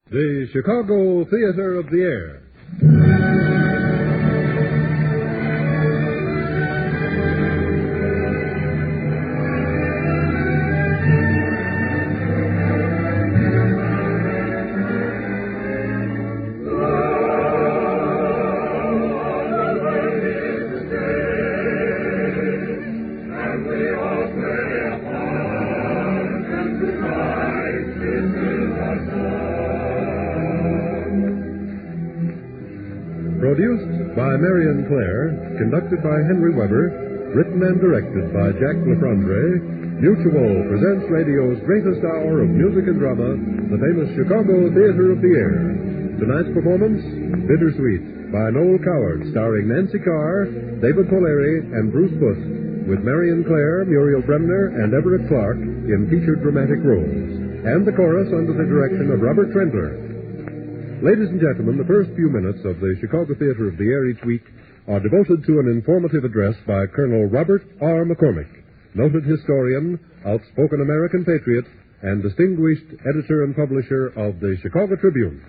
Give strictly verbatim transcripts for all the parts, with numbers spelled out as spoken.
The Chicago Theater of the Air. Produced by Marion Clare, conducted by Henry Weber, written and directed by Jack LaFrondre, Mutual presents radio's greatest hour of music and drama, the famous Chicago Theater of the Air. Tonight's performance, Bittersweet, by Noel Coward, starring Nancy Carr, David Polari, and Bruce Busk, with Marion Clare, Muriel Bremner, and Everett Clark in featured dramatic roles, and the chorus under the direction of Robert Trentler. Ladies and gentlemen, the first few minutes of the Chicago Theater of the Air each week are devoted to an informative address by Colonel Robert R. McCormick, noted historian, outspoken American patriot, and distinguished editor and publisher of the Chicago Tribune.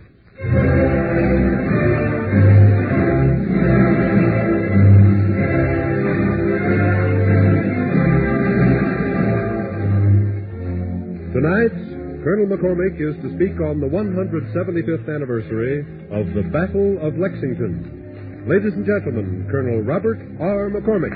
Tonight, Colonel McCormick is to speak on the one hundred seventy-fifth anniversary of the Battle of Lexington. Ladies and gentlemen, Colonel Robert R. McCormick.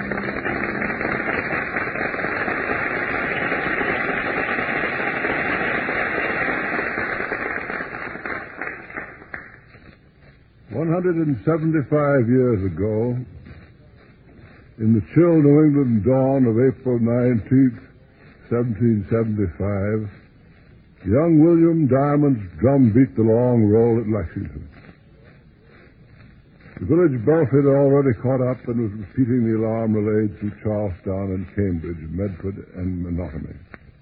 One hundred seventy-five years ago, in the chill New England dawn of April nineteenth, seventeen seventy-five, young William Diamond's drum beat the long roll at Lexington. The village belfry had already caught up and was repeating the alarm relayed through Charlestown and Cambridge, Medford and Menotomy.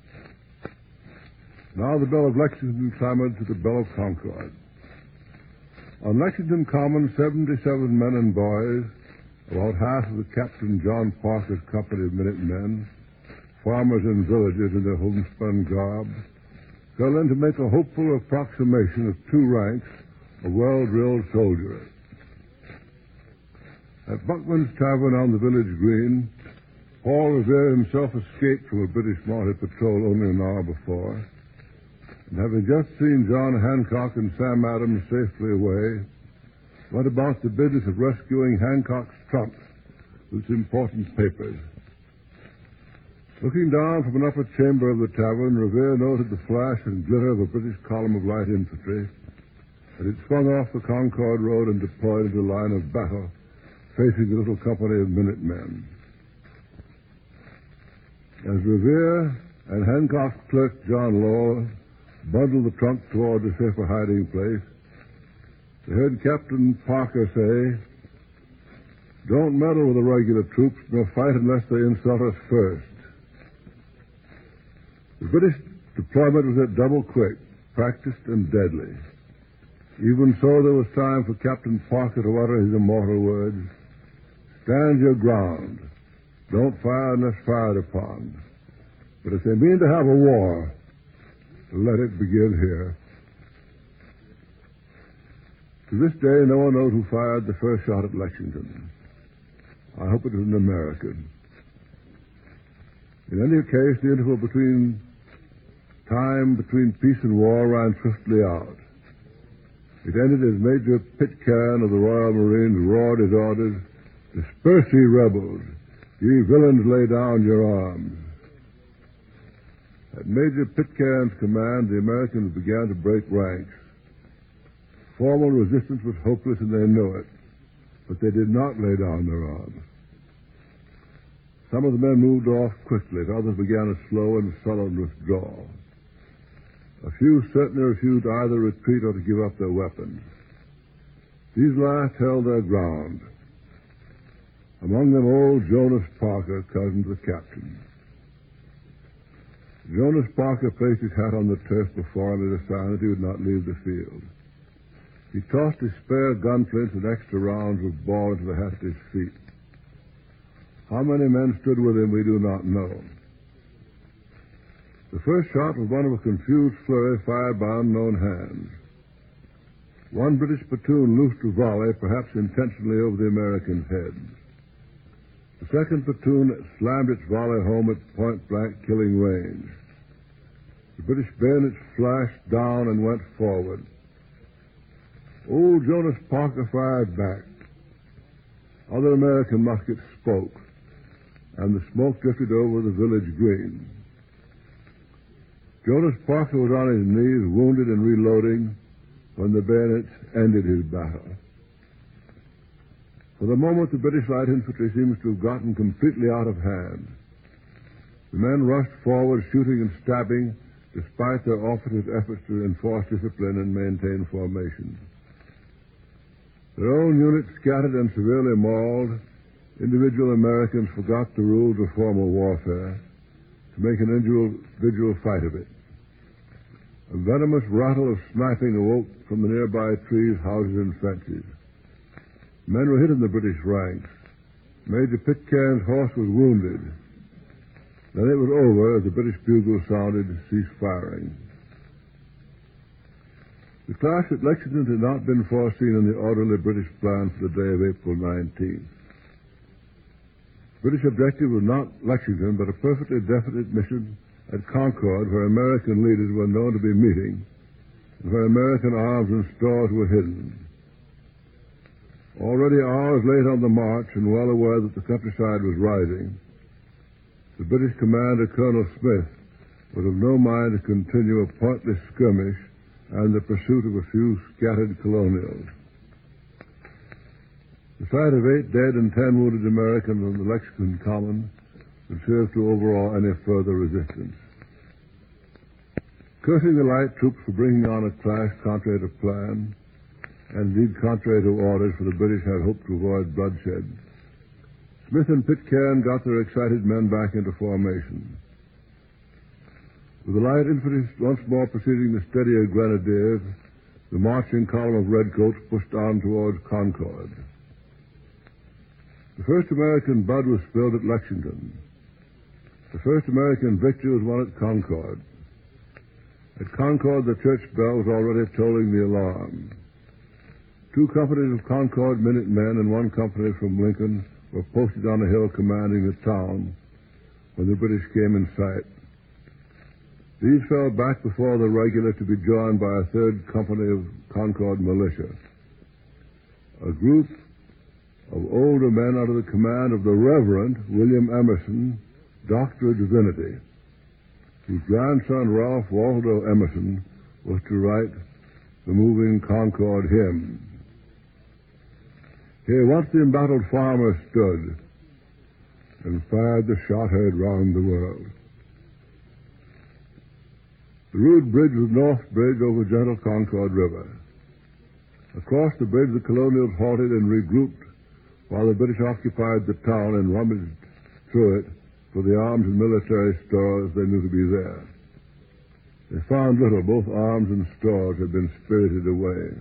Now the bell of Lexington clamored to the bell of Concord. On Lexington Common, seventy-seven men and boys, about half of the Captain John Parker's company of Minutemen, farmers and villagers in their homespun garb, fell in to make a hopeful approximation of two ranks of well-drilled soldiery. At Buckman's Tavern on the village green, Paul Revere himself escaped from a British mounted patrol only an hour before, and having just seen John Hancock and Sam Adams safely away, went about the business of rescuing Hancock's trunk with its important papers. Looking down from an upper chamber of the tavern, Revere noted the flash and glitter of a British column of light infantry as it swung off the Concord Road and deployed into line of battle, facing the little company of Minutemen. As Revere and Hancock's clerk, John Lowell, bundled the trunk toward a safer hiding place, they heard Captain Parker say, "Don't meddle with the regular troops, nor fight unless they insult us first." The British deployment was at double quick, practiced and deadly. Even so, there was time for Captain Parker to utter his immortal words, "Stand your ground. Don't fire unless fired upon. But if they mean to have a war, let it begin here." To this day, no one knows who fired the first shot at Lexington. I hope it was an American. In any case, the interval between time between peace and war ran swiftly out. It ended as Major Pitcairn of the Royal Marines roared his orders, "Disperse ye rebels, ye villains, lay down your arms." At Major Pitcairn's command, the Americans began to break ranks. Formal resistance was hopeless, and they knew it, but they did not lay down their arms. Some of the men moved off quickly, and others began a slow and sullen withdrawal. A few certainly refused either to retreat or to give up their weapons. These last held their ground. Among them old Jonas Parker, cousin to the captain. Jonas Parker placed his hat on the turf before him as a sign that he would not leave the field. He tossed his spare gunflints and extra rounds of ball into the hat at his feet. How many men stood with him, we do not know. The first shot was one of a confused flurry fired by unknown hands. One British platoon loosed a volley, perhaps intentionally, over the Americans' heads. The second platoon slammed its volley home at point-blank killing range. The British bayonets flashed down and went forward. Old Jonas Parker fired back. Other American muskets spoke, and the smoke drifted over the village green. Jonas Parker was on his knees, wounded and reloading, when the bayonets ended his battle. For the moment, the British light infantry seems to have gotten completely out of hand. The men rushed forward, shooting and stabbing, despite their officers' efforts to enforce discipline and maintain formation. Their own units scattered and severely mauled, individual Americans forgot the rules of formal warfare to make an individual fight of it. A venomous rattle of sniping awoke from the nearby trees, houses, and fences. Men were hit in the British ranks. Major Pitcairn's horse was wounded. Then it was over as the British bugle sounded, cease firing. The clash at Lexington had not been foreseen in the orderly British plan for the day of April nineteenth. British objective was not Lexington, but a perfectly definite mission at Concord, where American leaders were known to be meeting, and where American arms and stores were hidden. Already hours late on the march, and well aware that the countryside was rising, the British commander, Colonel Smith, was of no mind to continue a pointless skirmish and the pursuit of a few scattered colonials. The sight of eight dead and ten wounded Americans on the Lexington Common would serve to overawe any further resistance. Cursing the light troops for bringing on a clash contrary to plan, and indeed contrary to orders, for the British had hoped to avoid bloodshed, Smith and Pitcairn got their excited men back into formation. With the light infantry once more preceding the steadier grenadiers, the marching column of redcoats pushed on towards Concord. The first American blood was spilled at Lexington. The first American victory was won at Concord. At Concord, the church bell was already tolling the alarm. Two companies of Concord Minutemen and one company from Lincoln were posted on a hill commanding the town when the British came in sight. These fell back before the regular, to be joined by a third company of Concord militia, a group of older men under the command of the Reverend William Emerson, Doctor of Divinity, whose grandson Ralph Waldo Emerson was to write the moving Concord hymn. Here once the embattled farmer stood and fired the shot heard round the world. The rude bridge was North Bridge over gentle Concord River. Across the bridge the colonials halted and regrouped while the British occupied the town and rummaged through it for the arms and military stores they knew to be there. They found little. Both arms and stores had been spirited away.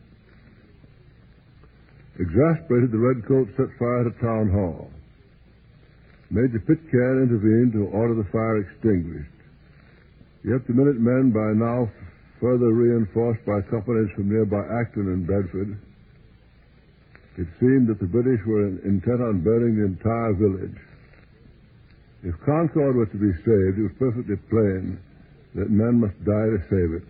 Exasperated, the redcoats set fire to Town Hall. Major Pitcairn intervened to order the fire extinguished. Yet the Minutemen, by now further reinforced by companies from nearby Acton and Bedford, it seemed that the British were intent on burning the entire village. If Concord was to be saved, it was perfectly plain that men must die to save it.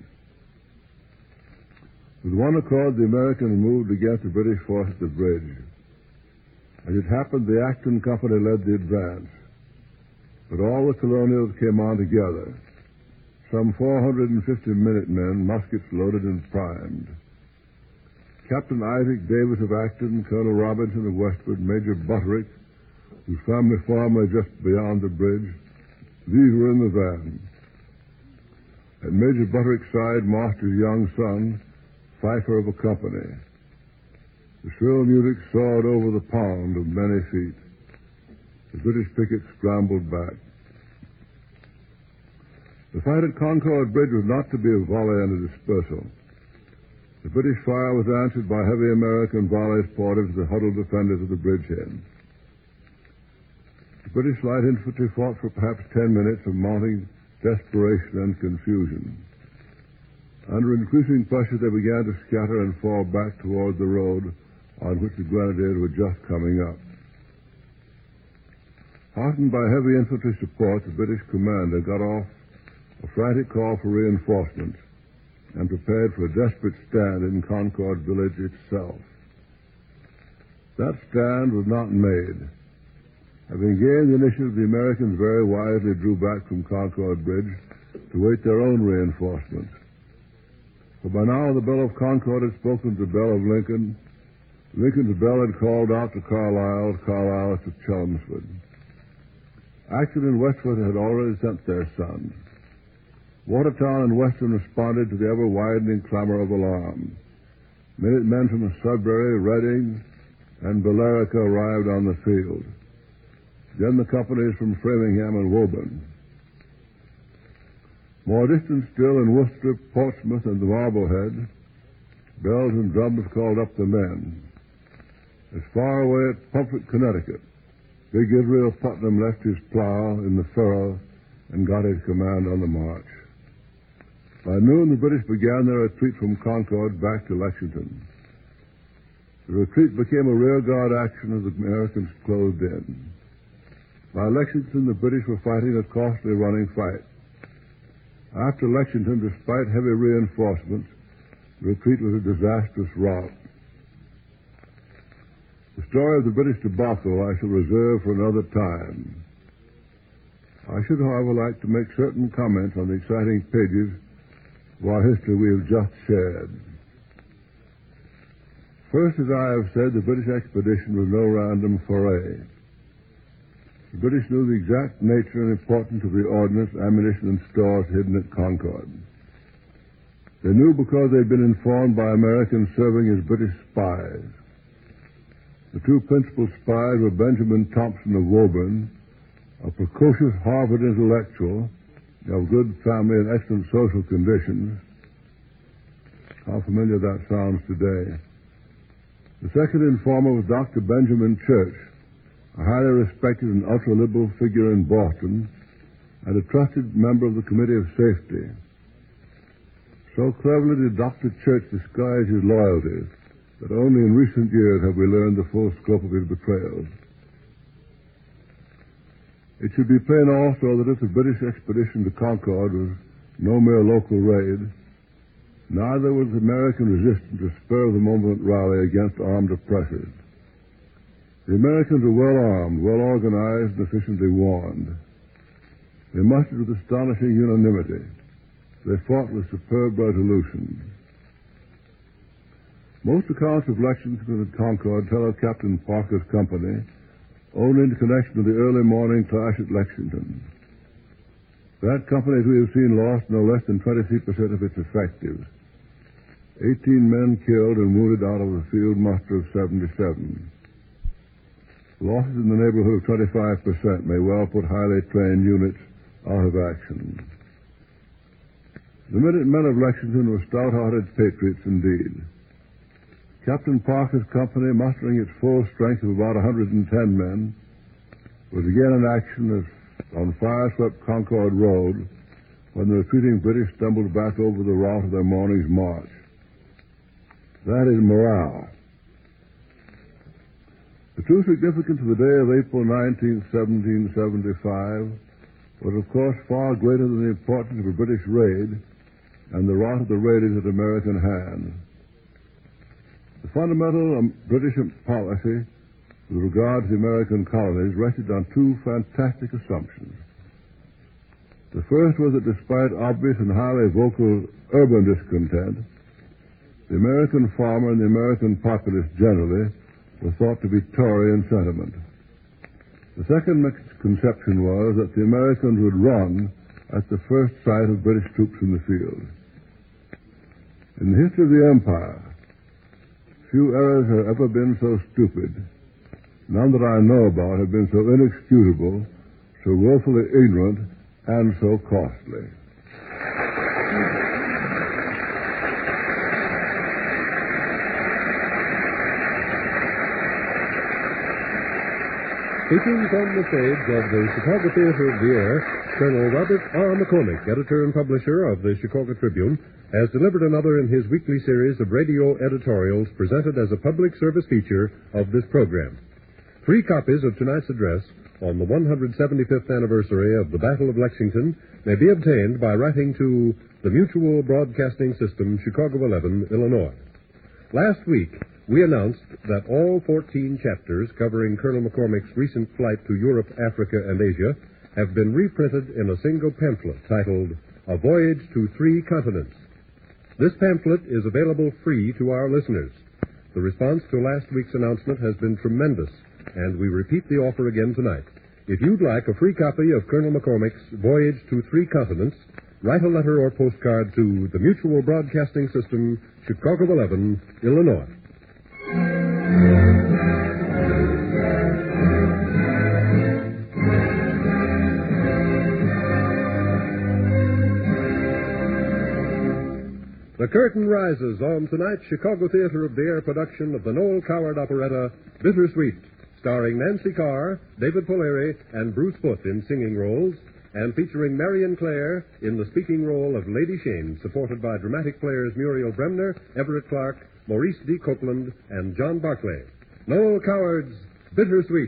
With one accord, the Americans moved against the British force at the bridge. As it happened, the Acton Company led the advance, but all the colonials came on together, some four hundred fifty Minutemen, muskets loaded and primed. Captain Isaac Davis of Acton, Colonel Robinson of Westwood, Major Butterick, whose family farm lay just beyond the bridge, these were in the van. At Major Butterick's side marched his young son, Fifer of a company. The shrill music soared over the pond of many feet. The British pickets scrambled back. The fight at Concord Bridge was not to be a volley and a dispersal. The British fire was answered by heavy American volleys poured into the huddled defenders of the bridgehead. The British light infantry fought for perhaps ten minutes of mounting desperation and confusion. Under increasing pressure, they began to scatter and fall back toward the road on which the grenadiers were just coming up. Heartened by heavy infantry support, the British commander got off a frantic call for reinforcements and prepared for a desperate stand in Concord village itself. That stand was not made. Having gained the initiative, the Americans very wisely drew back from Concord Bridge to wait their own reinforcements. For by now the bell of Concord had spoken to the bell of Lincoln. Lincoln's bell had called out to Carlisle, Carlisle to Chelmsford. Acton and Westford had already sent their sons. Watertown and Weston responded to the ever-widening clamor of alarm. Minutemen from Sudbury, Reading, and Billerica arrived on the field. Then the companies from Framingham and Woburn. More distant still, in Worcester, Portsmouth, and the Marblehead, bells and drums called up the men. As far away at Pomfret, Connecticut, big Israel Putnam left his plow in the furrow and got his command on the march. By noon, the British began their retreat from Concord back to Lexington. The retreat became a rearguard action as the Americans closed in. By Lexington, the British were fighting a costly running fight. After Lexington, despite heavy reinforcements, the retreat was a disastrous rout. The story of the British debacle I shall reserve for another time. I should, however, like to make certain comments on the exciting pages of our history we have just shared. First, as I have said, the British expedition was no random foray. The British knew the exact nature and importance of the ordnance, ammunition, and stores hidden at Concord. They knew because they had been informed by Americans serving as British spies. The two principal spies were Benjamin Thompson of Woburn, a precocious Harvard intellectual of good family and excellent social conditions. How familiar that sounds today. The second informer was Doctor Benjamin Church, a highly respected and ultra-liberal figure in Boston, and a trusted member of the Committee of Safety. So cleverly did Doctor Church disguise his loyalties that only in recent years have we learned the full scope of his betrayals. It should be plain also that if the British expedition to Concord was no mere local raid, neither was American resistance a spur-of-the-moment rally against armed oppressors. The Americans were well-armed, well-organized, and efficiently warned. They mustered with astonishing unanimity. They fought with superb resolution. Most accounts of Lexington and Concord tell of Captain Parker's company only in connection with the early morning clash at Lexington. That company, as we have seen, lost no less than twenty-three percent of its effectives. Eighteen men killed and wounded out of a field muster of seventy-seven. Losses in the neighborhood of twenty-five percent may well put highly trained units out of action. The Minutemen of Lexington were stout-hearted patriots indeed. Captain Parker's company, mustering its full strength of about one hundred ten men, was again in action on fire-swept Concord Road when the retreating British stumbled back over the route of their morning's march. That is morale. The true significance of the day of April nineteenth, seventeen seventy-five was, of course, far greater than the importance of a British raid and the rout of the raiders at American hands. The fundamental um, British policy with regard to the American colonies rested on two fantastic assumptions. The first was that despite obvious and highly vocal urban discontent, the American farmer and the American populace generally were thought to be Tory in sentiment. The second misconception was that the Americans would run at the first sight of British troops in the field. In the history of the Empire, few errors have ever been so stupid. None that I know about have been so inexcusable, so woefully ignorant, and so costly. Speaking from the stage of the Chicago Theater of the Air, Colonel Robert R. McCormick, editor and publisher of the Chicago Tribune, has delivered another in his weekly series of radio editorials presented as a public service feature of this program. Three copies of tonight's address on the one hundred seventy-fifth anniversary of the Battle of Lexington may be obtained by writing to the Mutual Broadcasting System, Chicago eleven, Illinois. Last week, we announced that all fourteen chapters covering Colonel McCormick's recent flight to Europe, Africa, and Asia have been reprinted in a single pamphlet titled A Voyage to Three Continents. This pamphlet is available free to our listeners. The response to last week's announcement has been tremendous, and we repeat the offer again tonight. If you'd like a free copy of Colonel McCormick's Voyage to Three Continents, write a letter or postcard to the Mutual Broadcasting System, Chicago eleven, Illinois. The curtain rises on tonight's Chicago Theater of the Air production of the Noel Coward operetta, Bittersweet, starring Nancy Carr, David Polari, and Bruce Foote in singing roles, and featuring Marion Clare in the speaking role of Lady Shane, supported by dramatic players Muriel Bremner, Everett Clark, Maurice D. Copeland, and John Barclay. Noel Coward's Bittersweet.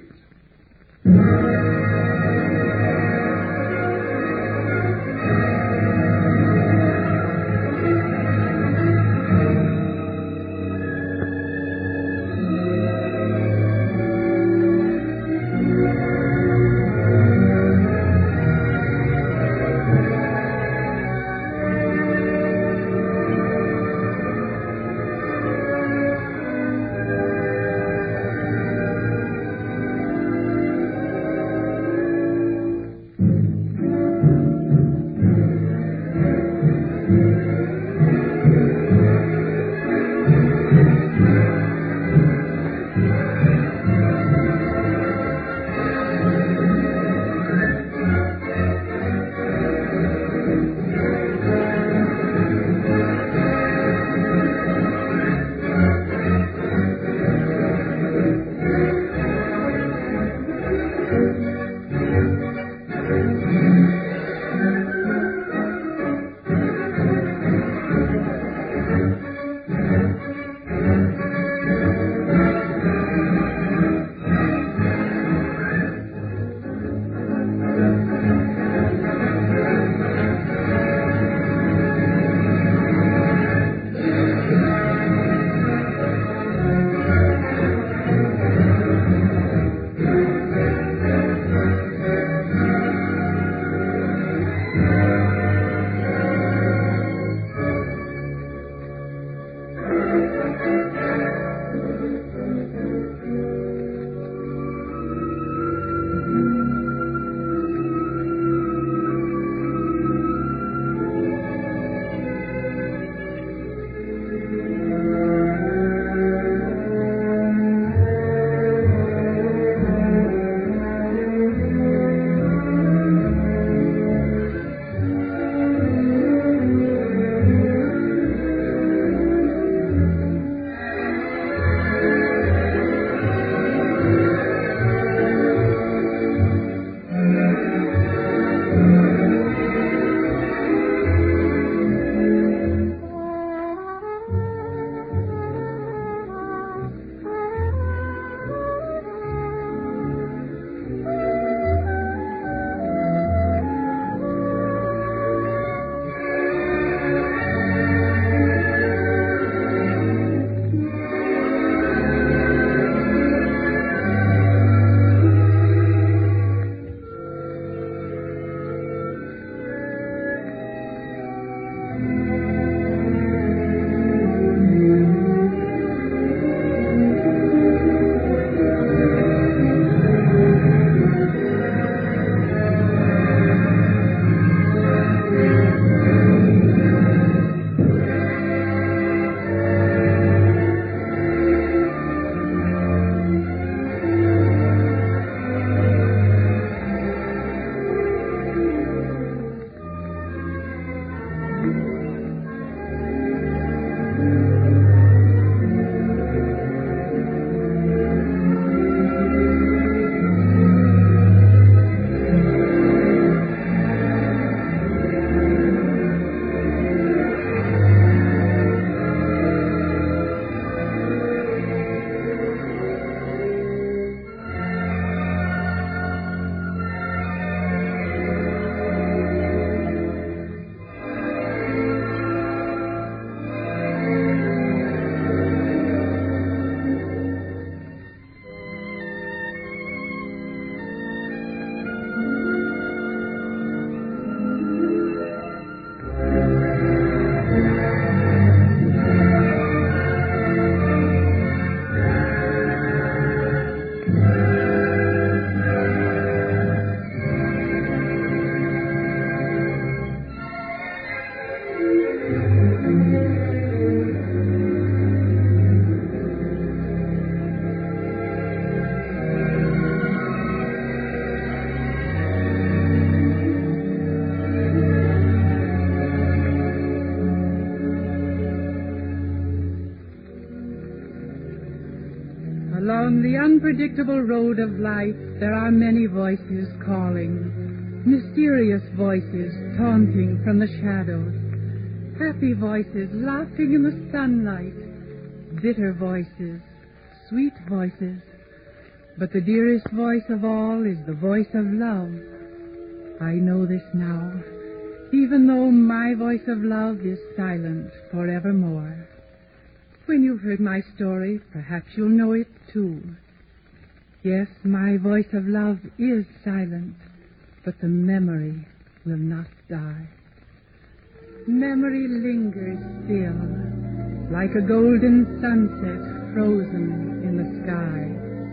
Along the unpredictable road of life, there are many voices calling, mysterious voices taunting from the shadows, happy voices laughing in the sunlight, bitter voices, sweet voices. But the dearest voice of all is the voice of love. I know this now, even though my voice of love is silent forevermore. When you've heard my story, perhaps you'll know it too. Yes, my voice of love is silent, but the memory will not die. Memory lingers still, like a golden sunset frozen in the sky.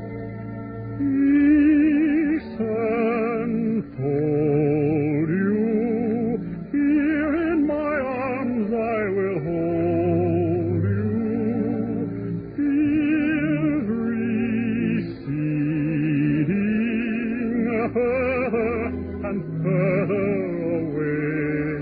Listen, hold you, here in my arms I will hold you, feels receding further and further away.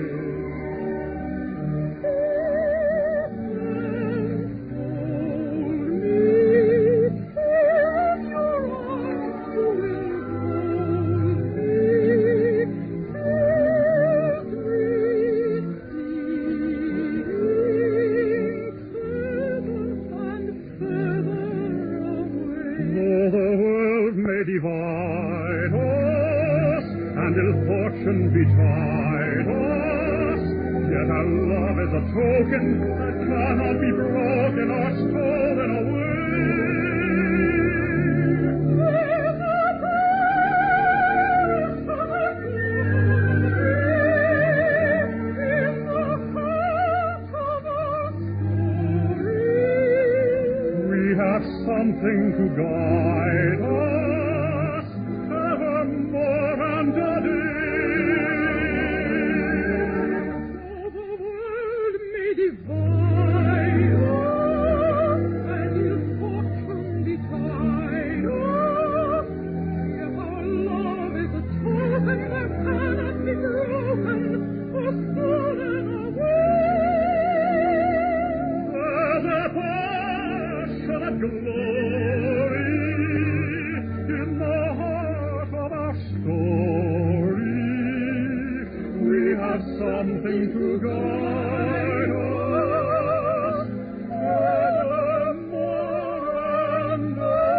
Divide us, and ill fortune betide us, yet our love is a token that cannot be broken or stolen away. We have something to guide us. Something to guide us evermore and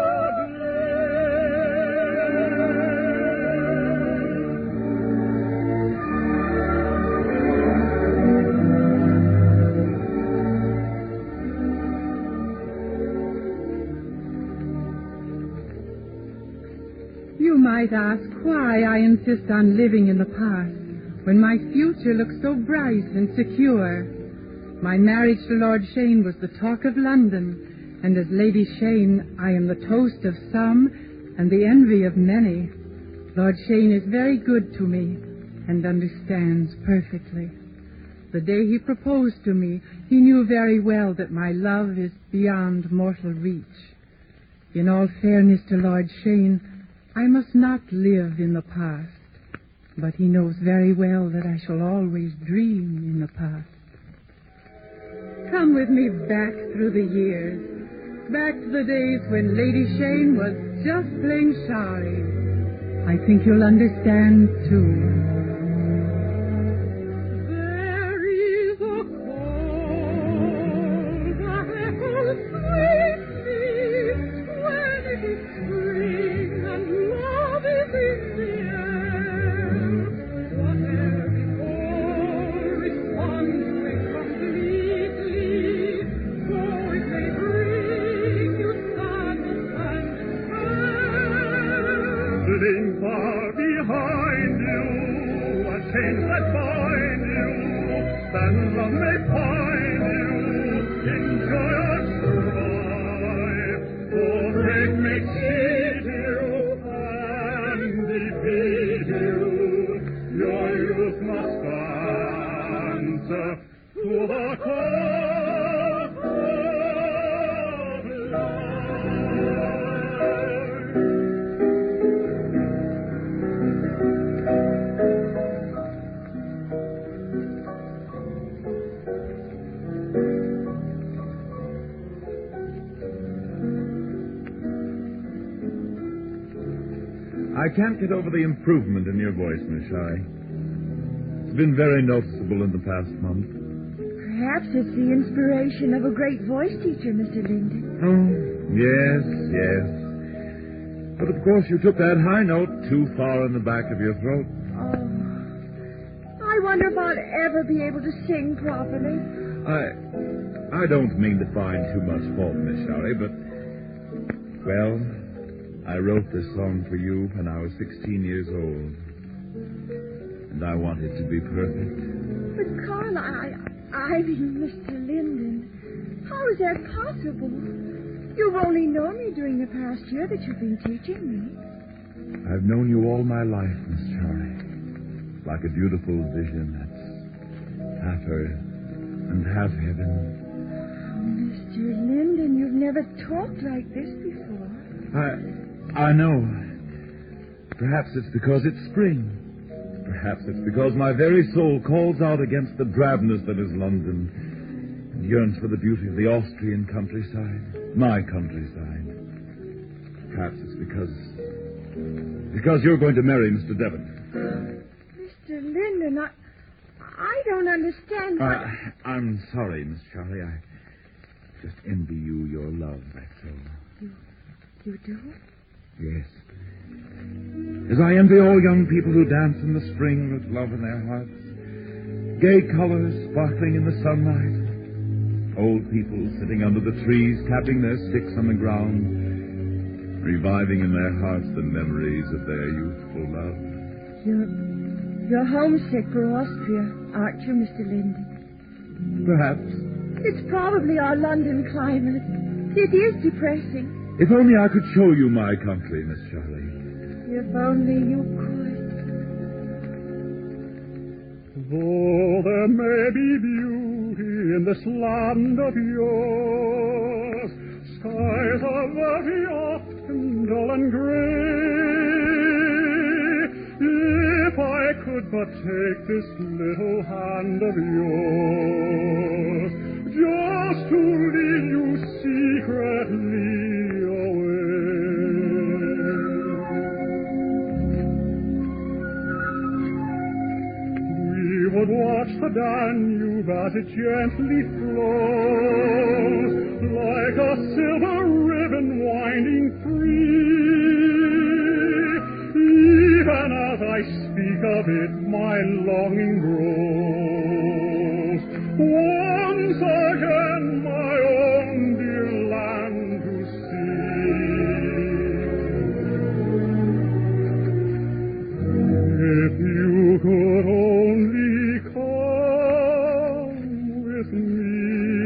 You might ask why I insist on living in the past, when my future looks so bright and secure. My marriage to Lord Shane was the talk of London, and as Lady Shane, I am the toast of some and the envy of many. Lord Shane is very good to me and understands perfectly. The day he proposed to me, he knew very well that my love is beyond mortal reach. In all fairness to Lord Shane, I must not live in the past. But he knows very well that I shall always dream in the past. Come with me back through the years, back to the days when Lady Shane was just plain sorry. I think you'll understand, too. There is a call that echoes sweetly when it is spring and love is in the air. Leaving far behind you a chain that bind you, then love may find you, enjoy or strive, for fate may cheat you and defeat you. Your youth must answer to the call of love. I can't get over the improvement in your voice, Miss Shari. It's been very noticeable in the past month. Perhaps it's the inspiration of a great voice teacher, Mister Linden. Oh, yes, yes. But of course you took that high note too far in the back of your throat. Oh. I wonder if I'll ever be able to sing properly. I I don't mean to find too much fault, Miss Shari, but, well, I wrote this song for you when I was sixteen years old. And I wanted to be perfect. But, Carl, I, I mean, Mister Linden, how is that possible? You've only known me during the past year that you've been teaching me. I've known you all my life, Miss Shari. Like a beautiful vision that's half earth and half heaven. Oh, Mister Linden, you've never talked like this before. I, I know. Perhaps it's because it's spring. Perhaps it's because my very soul calls out against the drabness that is London and yearns for the beauty of the Austrian countryside, my countryside. Perhaps it's because... because you're going to marry Mister Devon. Mister Linden, I, I don't understand what... Uh, I'm sorry, Miss Shari. I just envy you your love, that's all. You, you do? Yes. As I envy all young people who dance in the spring with love in their hearts. Gay colors sparkling in the sunlight. Old people sitting under the trees, tapping their sticks on the ground, reviving in their hearts the memories of their youthful love. You're, you're homesick for Austria, aren't you, Mister Linden? Perhaps. It's probably our London climate. It is depressing. If only I could show you my country, Miss Shirley. If only you could. Though there may be beauty in this land of yours, skies are very often dull and gray. If I could but take this little hand of yours, just to lead you secretly away. We would watch the Danube as it gently flows, like a silver ribbon winding free. Even as I speak of it, my longing grows. Once again, my own dear land to see. If you could only come with me,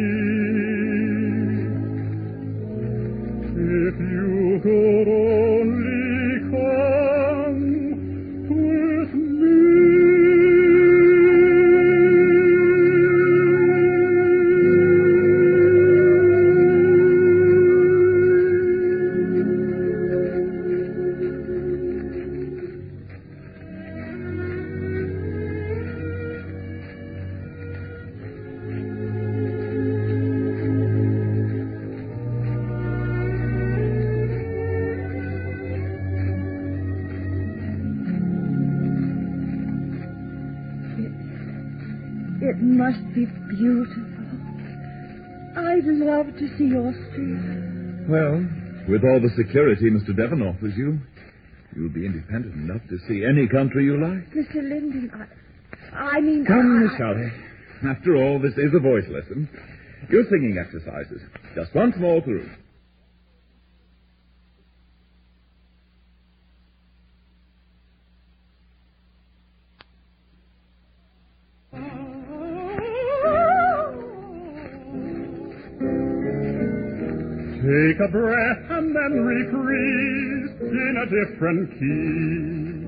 if you could only come with me. It must be beautiful. I'd love to see Austria. Well, with all the security Mister Devon offers you, you'll be independent enough to see any country you like. Mister Linden, I, I mean... Come, I... Miss Shirley. After all, this is a voice lesson. Your singing exercises. Just once more through. Take a breath and then reprise in a different key.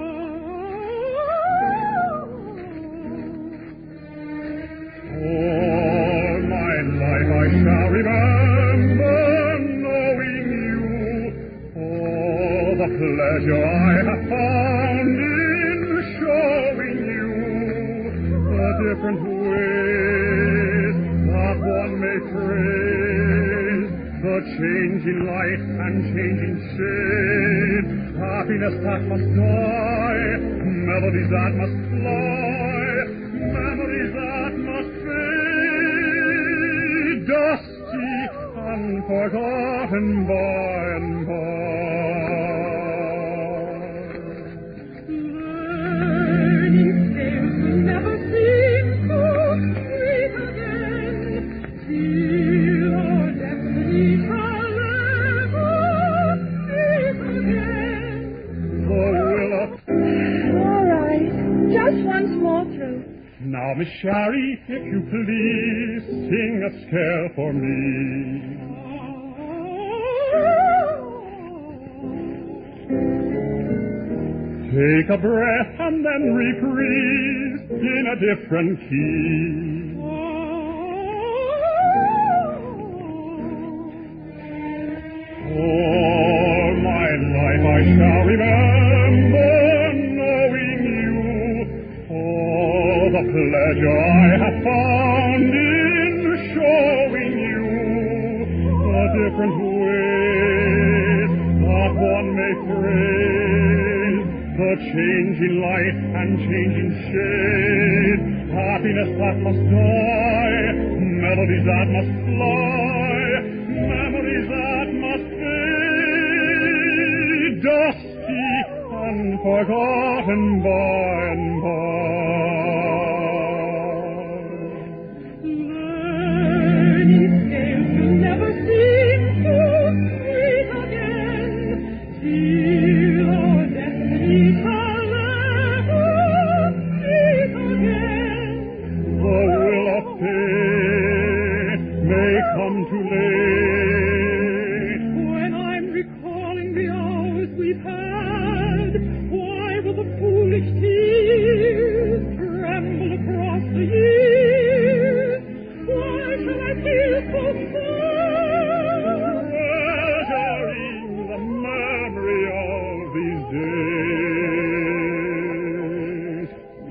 All my life I shall remember knowing you. All the pleasure I have found in showing you the different ways that one may trace the changing light and changing shade, happiness that must die, melodies that must fly, memories that must fade, dusty and forgotten by and by. Learning tales will never seem so sweet again, till our destiny shall ever meet again. Oh, Willa. All right. Just once more through. Now, Miss Sherry, if you please, sing a scale for me. Take a breath and then reprise in a different key. All my life I shall remember knowing you, all the pleasure I have found in showing you the different ways that one may praise, the changing light and changing shade, happiness that must die, melodies that must fly, memories that must fade, dusty and forgotten by and by. Learning tales will never seem so sweet again, till our destiny shall ever meet again. The will of fate may come too late. When I'm recalling the hours we've had, why will the foolish tears tremble across the years? Why shall I feel so sad? Treasuring the memory of these days.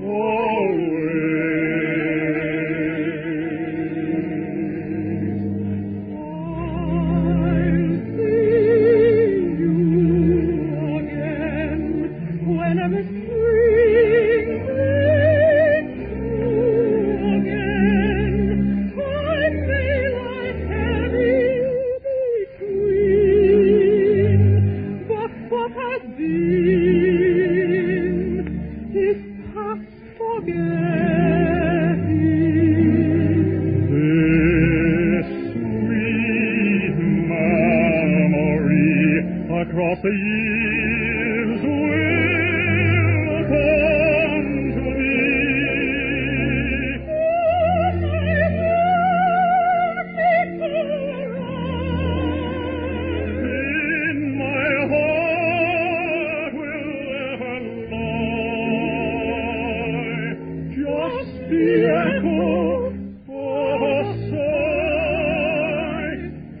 I'll see you again whenever spring breaks through again. Time may lie heavy between, but what has been is past forgetting. This sweet memory across the years will come to me. In my heart will ever lie just the echo of a sigh,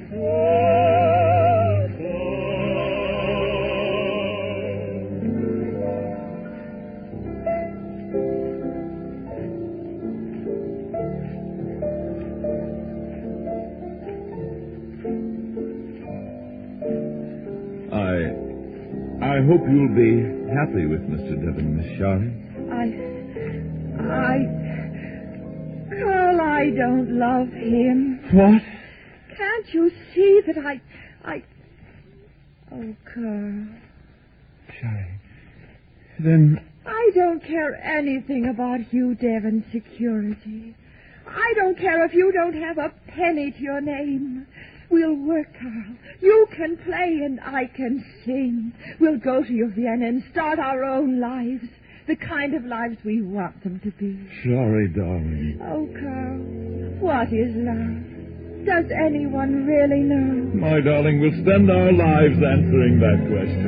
I... I hope you'll be happy with Mister Devon, Miss Shari. I... I... Carl, I don't love him. What? Can't you see that I... I... Oh, Carl. Shari. Then... I don't care anything about Hugh Devon's security. I don't care if you don't have a penny to your name. We'll work, Carl. You can play and I can sing. We'll go to Vienna and start our own lives. The kind of lives we want them to be. Shari, darling. Oh, Carl, what is love? Does anyone really know? My darling, we'll spend our lives answering that question.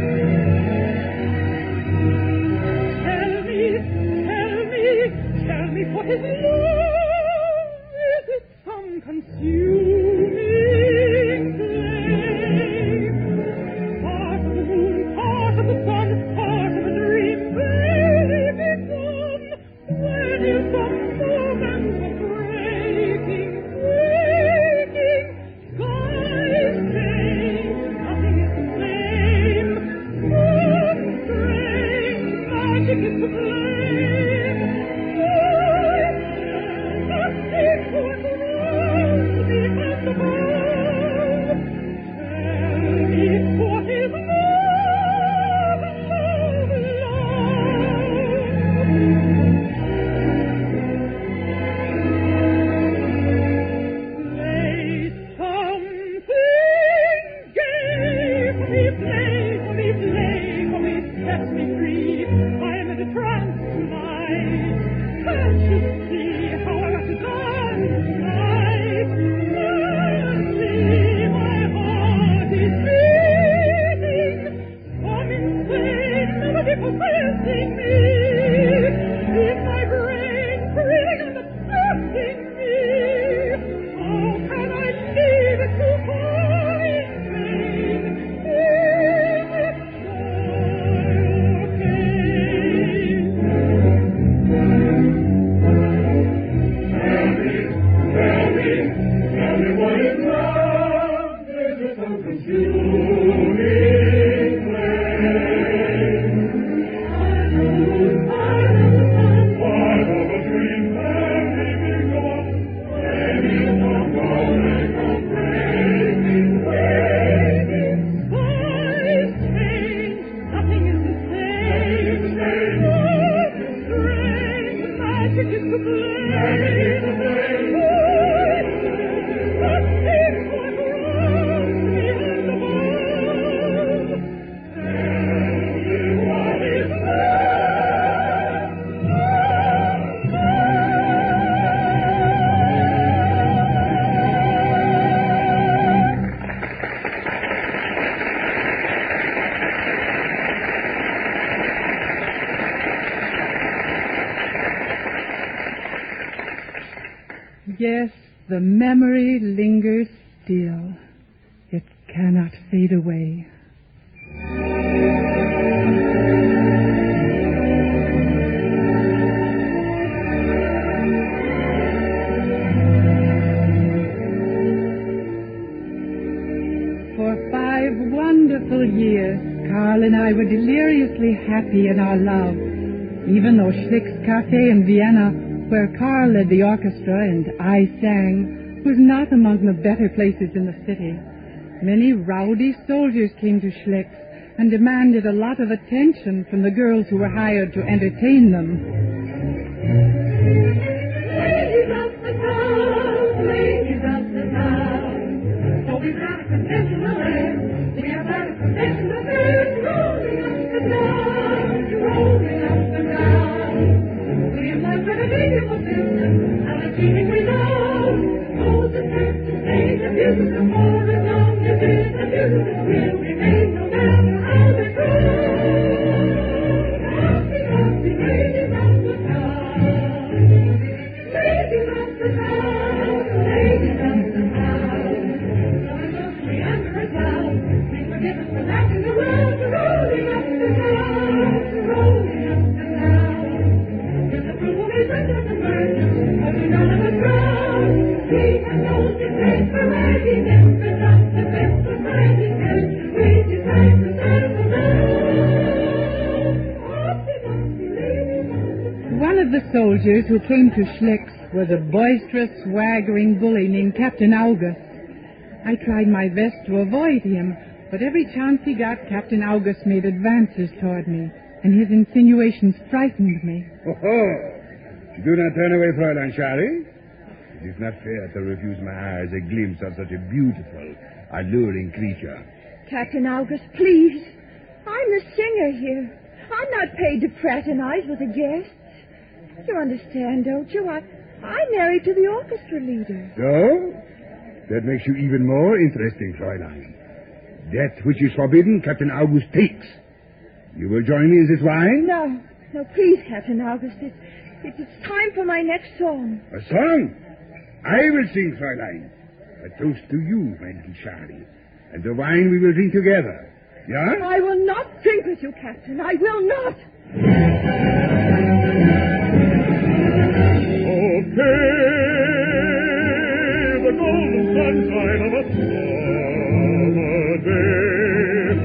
Tell me, tell me, tell me what is love? Is it some consuming flame? Part of the moon, part of the sun, part of a dream, barely begun. When is the moment of breaking, breaking, skies the memory lingers still. It cannot fade away. For five wonderful years, Carl and I were deliriously happy in our love, even though Schlick's Café in Vienna, where Carl led the orchestra and I sang, was not among the better places in the city. Many rowdy soldiers came to Schlick's and demanded a lot of attention from the girls who were hired to entertain them. Ladies of the town, ladies of the town, oh, we've got a conventional air. We have got a conventional air, rolling up and down, rolling up and down. We have learned what a beautiful system, and a feeling we know. Oh, the church is made a beautiful for as long as it's a beautiful will remain, no matter how they grow. Happy, happy ladies of the town, ladies of the town, ladies of the town. So we under a cloud, we forgive us for laughing around, rolling up and down, rolling up and down. With approval we bring us the burden, but we none of us drown. We have no disdain for ragging infants up the best of riding heads. We decide to settle down. Happy, happy ladies of the town. One of the soldiers who came to Schlick's was a boisterous, swaggering bully named Captain August. I tried my best to avoid him, but every chance he got, Captain August made advances toward me, and his insinuations frightened me. Oh, oh. Do not turn away, Fräulein Schari. It is not fair to refuse my eyes a glimpse of such a beautiful, alluring creature. Captain August, please. I'm the singer here. I'm not paid to fraternize with the guests. You understand, don't you? I, I'm married to the orchestra leader. So? That makes you even more interesting, Fräulein. That which is forbidden, Captain August takes. You will join me in this wine? No, no, please, Captain August. It's, it's, it's time for my next song. A song? I will sing, Fräulein. A toast to you, my little Charlie. And the wine we will drink together. Yeah? I will not drink with you, Captain. I will not. Okay, the golden sunshine of a summer day.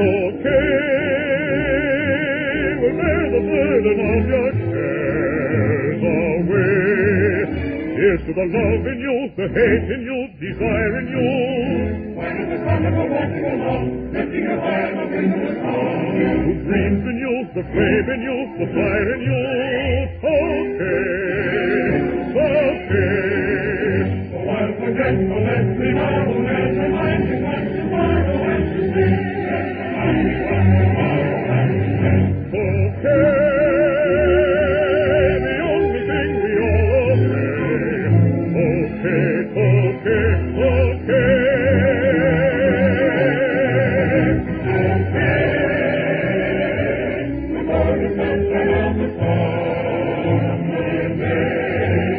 Okay, will bear the burden of your cares away. Here's to the love in you, the hate in you, desire in you. Why does the carnival walk you along, lifting your fire the wind of the song? Who dreams in you, the flame in you, the fire in you. Okay, okay. So I'll forget the let's tomorrow, and remind you what tomorrow has to be. Remind you what tomorrow has to be. Okay, the only thing we all okay. Okay, okay, okay. The golden sunshine of the summer day.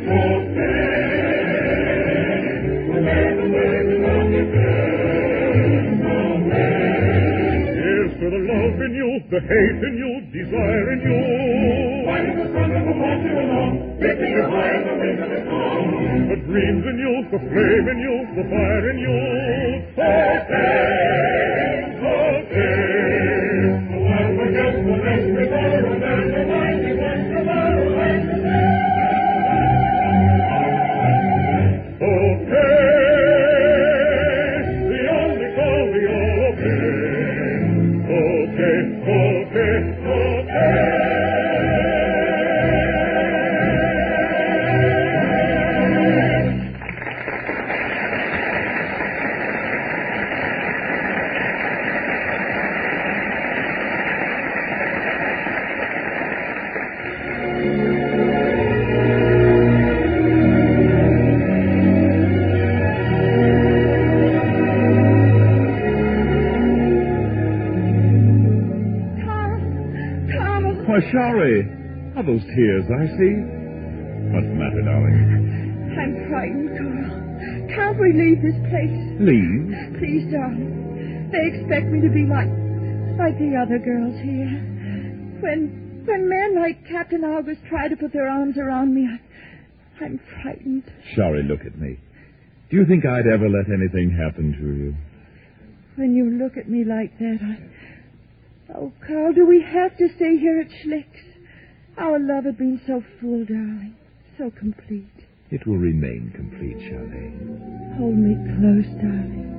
Okay, we'll bear the burden of your cares away. Here's to the love in you, the hate in you, desire in you. Why does the sun never walk you along, lifting your fire the wind of the song? The dreams in you, the flame in you, the fire in you. Okay, okay. So I'll forget the next before and then remind you what tomorrow has to be. Okay, the only call we all obey. Okay, okay, okay. Why, Shari, are those tears I see? What's the matter, darling? I'm frightened, Carl. Can't we leave this place? Leave? Please, darling. They expect me to be like, like the other girls here. When, when men like Captain August try to put their arms around me, I, I'm frightened. Shari, look at me. Do you think I'd ever let anything happen to you? When you look at me like that, I... Oh, Carl, do we have to stay here at Schlick's? Our love had been so full, darling. So complete. It will remain complete, Shari. Hold me close, darling.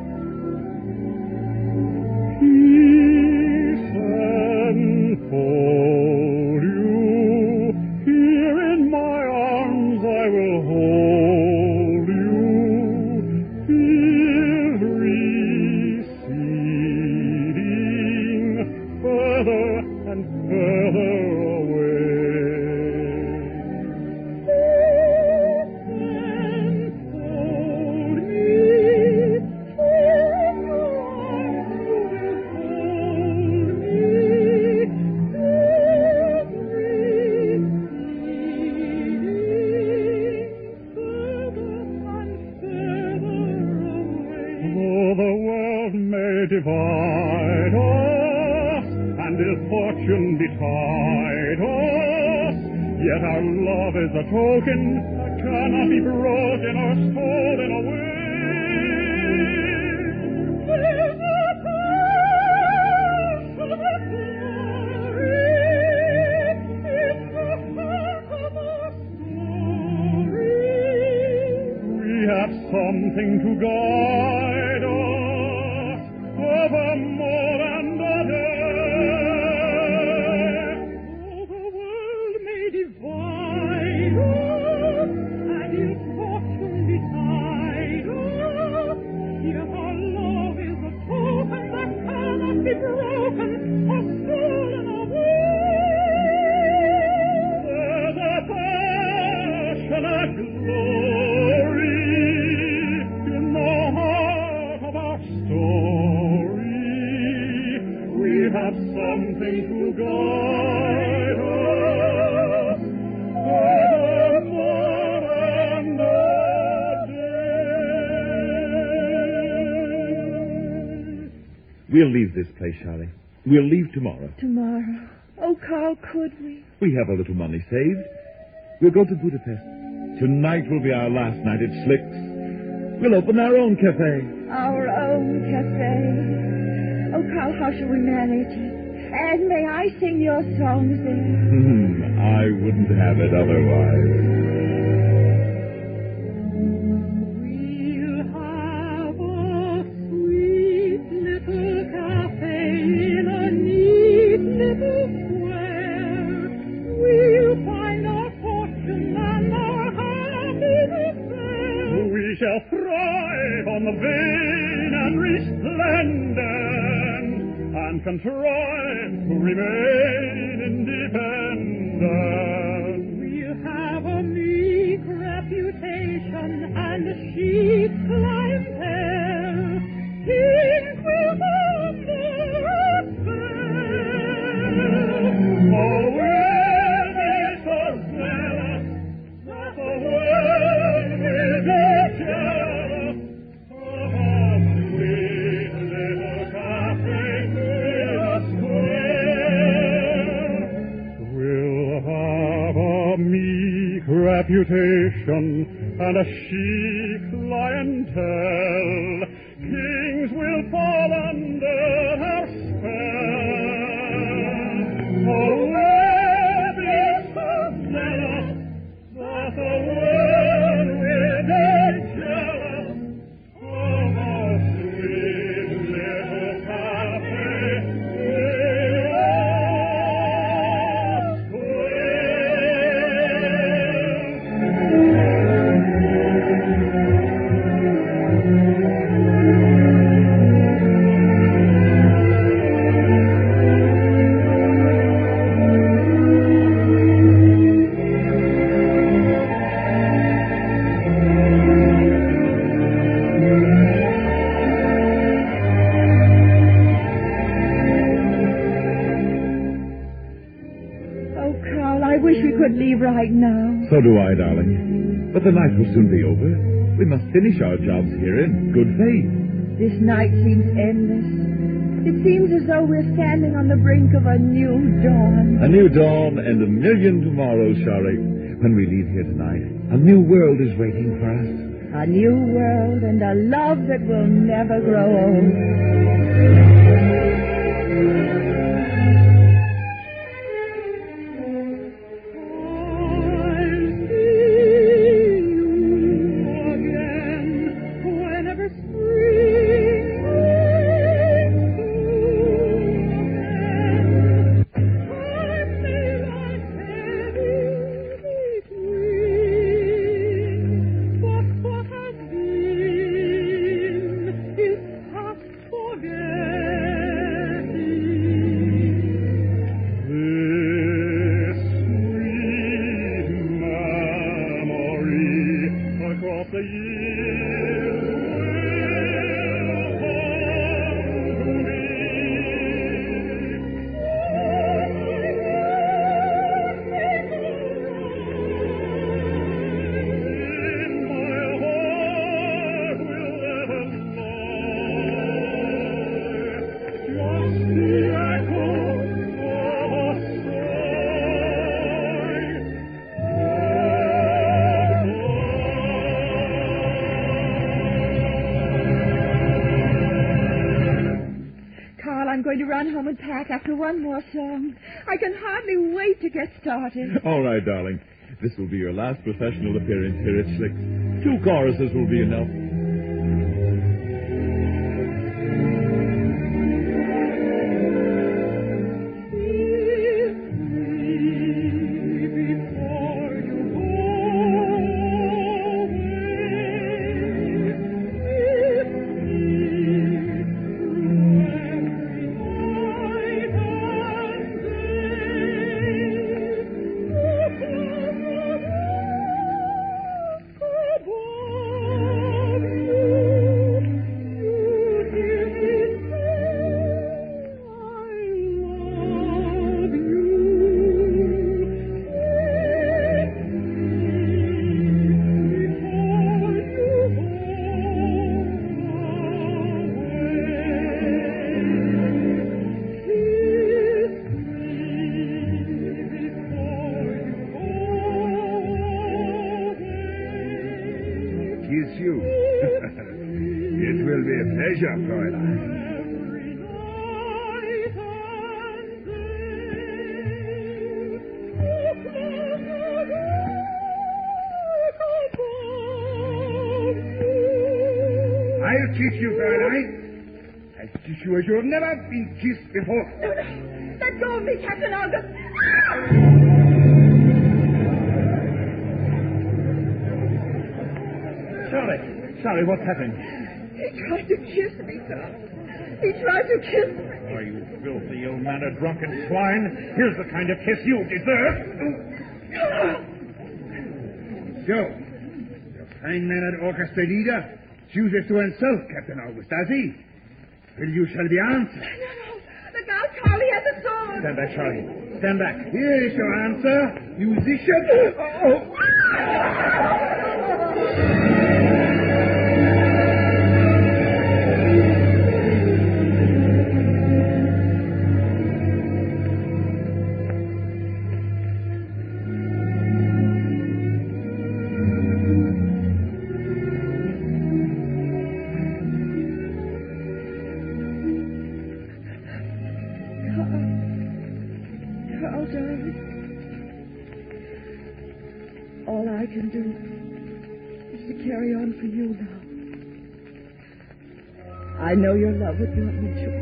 Peace and hold you. Here in my arms I will hold you. Feel receding further and further away. Divide us, and ill fortune betide us, yet our love is a token that cannot be broken or stolen away. There's a passion of glory in the heart of our story. We have something to guide us over more and other. Oh, the world may divide us, and its fortune betide us, yet our love is a token that cannot be broken or stolen away. There's a passion and glory in the heart of our story. We have something to guide us more and a day. We'll leave this place, Shari. We'll leave tomorrow. Tomorrow. Oh, Carl, could we? We have a little money saved. We'll go to Budapest. Tonight will be our last night at Schlick's. We'll open our own cafe. Our own cafe. Oh, Carl, how shall we manage it? And may I sing your songs there? Hmm, I wouldn't have it otherwise. We'll have a sweet little cafe in a neat little square. We'll find our fortune and our happiness there. We shall thrive on the vain and resplendent, and contrive to remain independent. We'll have a meek reputation and a chic clientele. Kings will wonder our spell. Oh, we'll be so zealous that the world will be jealous of our sweet little cafe in a square. We'll have a meek reputation and a chic clientele. Kings will fall under our spell. Oh, we'll be so zealous that the world will be jealous of our sweet little cafe in a Oh, Carl, I wish we could leave right now. So do I, darling. But the night will soon be over. We must finish our jobs here in good faith. This night seems endless. It seems as though we're standing on the brink of a new dawn. A new dawn and a million tomorrows, Shari. When we leave here tonight, a new world is waiting for us. A new world and a love that will never grow old. I'm going to run home and pack after one more song. I can hardly wait to get started. All right, darling. This will be your last professional appearance here at Schlick's. Two choruses will be enough. I'll teach you, Fräulein. I'll teach you as you have never been kissed before. No, no. Let go of me, Captain August. Sorry. Sorry, what's happened? He tried to kiss me, sir. He tried to kiss me. Oh, you filthy, ill-mannered, drunken swine. Here's the kind of kiss you deserve. So, the fine-mannered orchestra leader chooses to insult Captain August, does he? Well, you shall be answered. No, no. Look out, Charlie has a sword. Stand back, Charlie. Stand back. Here is your answer, musician. Oh. All I can do is to carry on for you now. I know your love would not me to.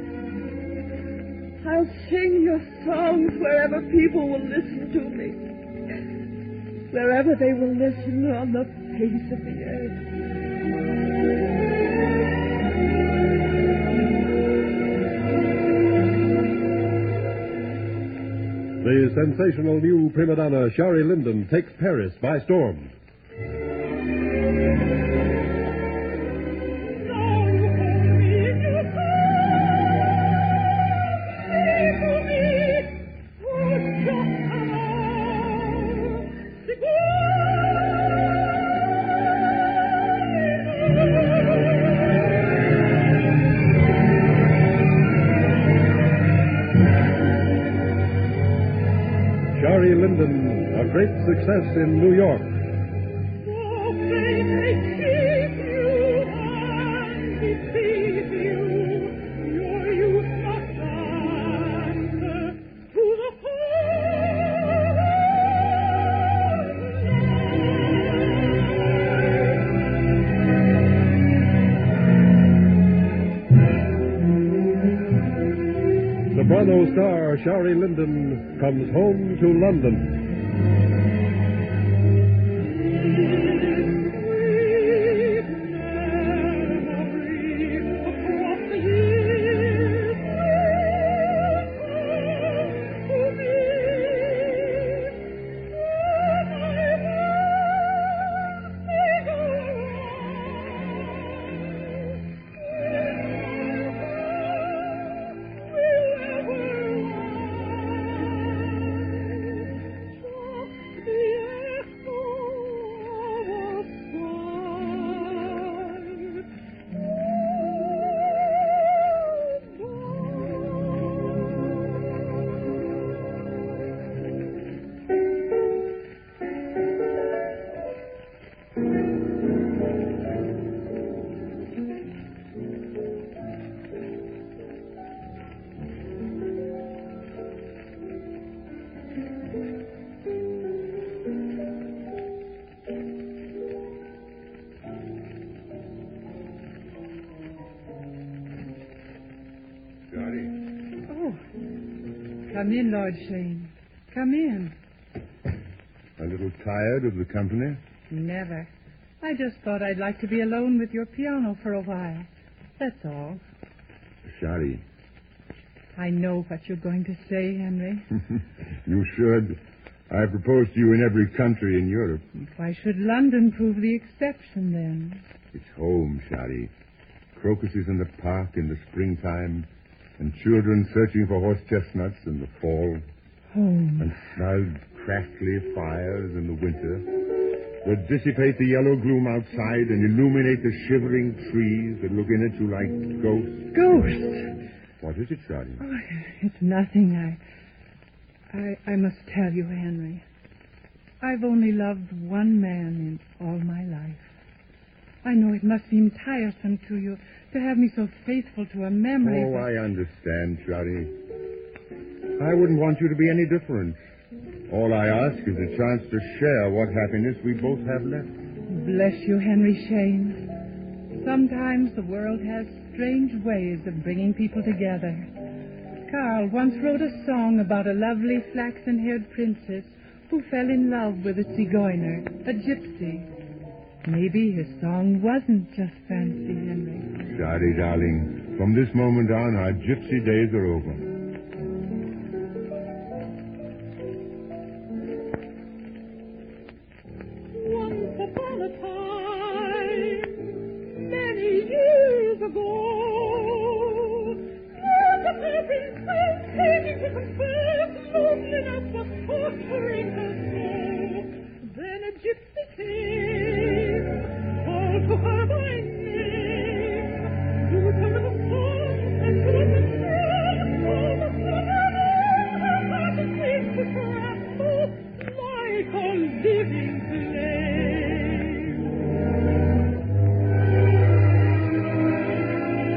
I'll sing your songs wherever people will listen to me. Wherever they will listen on the face of the earth. The sensational new prima donna Shari Linden takes Paris by storm. Seguro Linden, a great success in New York. So may they keep you and deceive you, your youth must answer to the Soprano star Shari Linden comes home to London. Come in, Lord Shane. Come in. A little tired of the company? Never. I just thought I'd like to be alone with your piano for a while. That's all. Shari. I know what you're going to say, Henry. You should. I propose to you in every country in Europe. Why should London prove the exception, then? It's home, Shari. Crocuses in the park in the springtime, and children searching for horse chestnuts in the fall. Home. And snug, crackly fires in the winter that dissipate the yellow gloom outside and illuminate the shivering trees that look in at you like ghosts. Ghosts? What is it, Shari? Oh, it's nothing. I, I, I must tell you, Henry. I've only loved one man in all my life. I know it must seem tiresome to you to have me so faithful to a memory. Oh, but... I understand, Shari. I wouldn't want you to be any different. All I ask is a chance to share what happiness we both have left. Bless you, Henry Shane. Sometimes the world has strange ways of bringing people together. Carl once wrote a song about a lovely flaxen-haired princess who fell in love with a Zigeuner, a gypsy. Maybe his song wasn't just fancy, Henry. Shari, darling, from this moment on, our gypsy days are over. Once upon a time, many years ago, there's a fair princess hating to confess loneliness was torturing her soul. Then a gypsy came, called to her by name, to tell her the song and to understand all the suffering her heart is made to tremble like a living flame.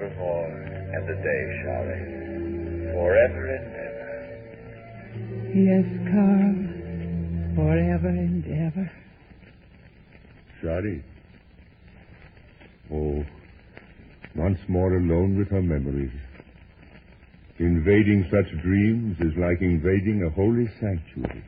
forevermore and a day, Charlie. Forever and ever. Yes, Carl. Forever and ever. Charlie. Oh, once more alone with her memories. Invading such dreams is like invading a holy sanctuary.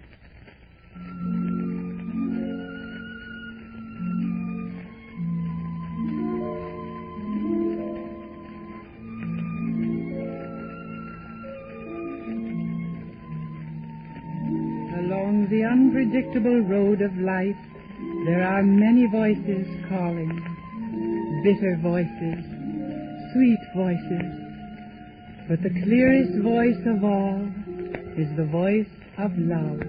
Along the unpredictable road of life, there are many voices calling. Bitter voices, sweet voices. But the clearest voice of all is the voice of love.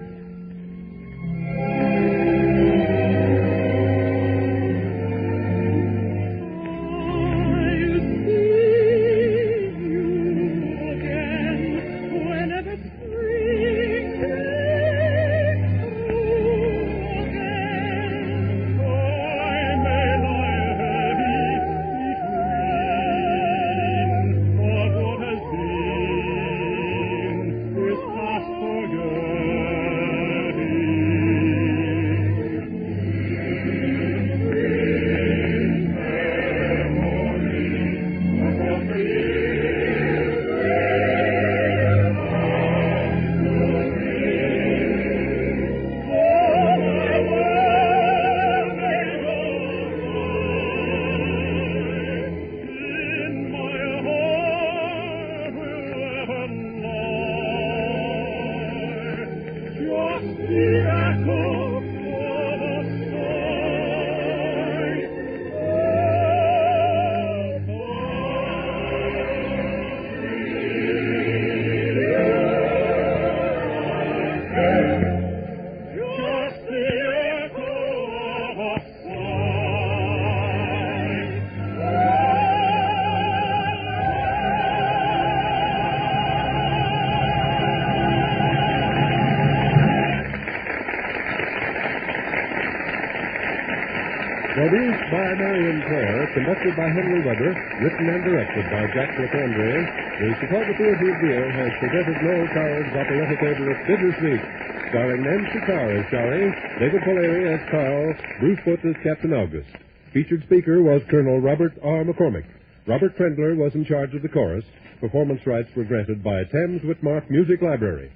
Produced by Marion Clare, conducted by Henry Weber, written and directed by Jack LaFondre, the Chicago Theatre of the Air has presented Noel Coward's operatic opera Bittersweet, starring Nancy Carr as Shari, David Polari as Carl, Bruce Foote as Captain August. Featured speaker was Colonel Robert R. McCormick. Robert Trendler was in charge of the chorus. Performance rights were granted by Thames Whitmark Music Library.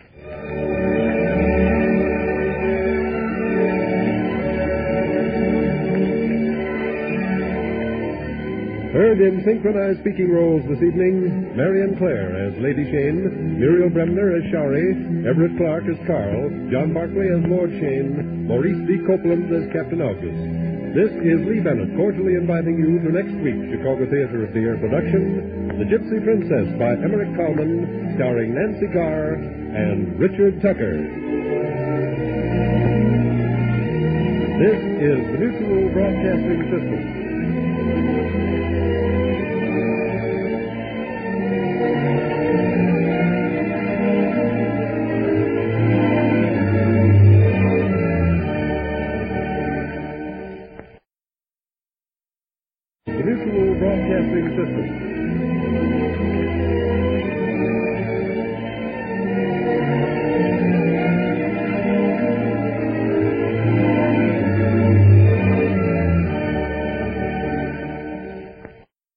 Heard in synchronized speaking roles this evening, Marion Clare as Lady Shane, Muriel Bremner as Shari, Everett Clark as Carl, John Barclay as Lord Shane, Maurice D. Copeland as Captain August. This is Lee Bennett cordially inviting you to next week's Chicago Theatre of the Air production, The Gypsy Princess by Emmerich Kalman, starring Nancy Carr and Richard Tucker. This is the Mutual Broadcasting System. The Mutual Broadcasting System.